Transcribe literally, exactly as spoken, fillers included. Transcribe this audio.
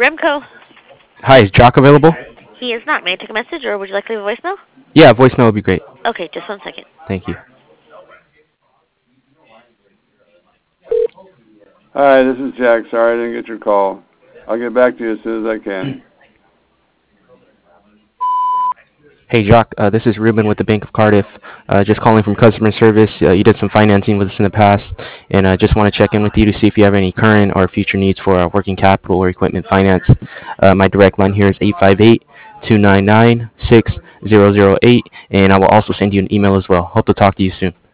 Remco. Hi, is Jock available? He is not. May I take a message, or would you like to leave a voicemail? Yeah, voicemail would be great. Okay, just one second. Thank you. Hi, this is Jack. Sorry I didn't get your call. I'll get back to you as soon as I can. Hey, Jock, uh, this is Ruben with the Bank of Cardiff. Uh, just calling from customer service. Uh, you did some financing with us in the past, and I just want to check in with you to see if you have any current or future needs for uh, working capital or equipment finance. Uh, my direct line here is eight five eight, two nine nine, six zero zero eight, and I will also send you an email as well. Hope to talk to you soon.